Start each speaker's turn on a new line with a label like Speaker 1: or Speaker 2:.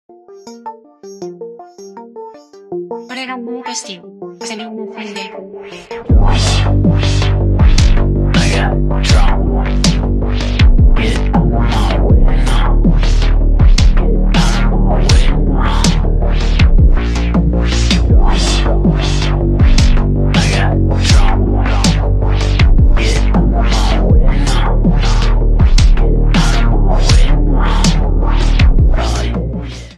Speaker 1: これがもうとして、それを結んで。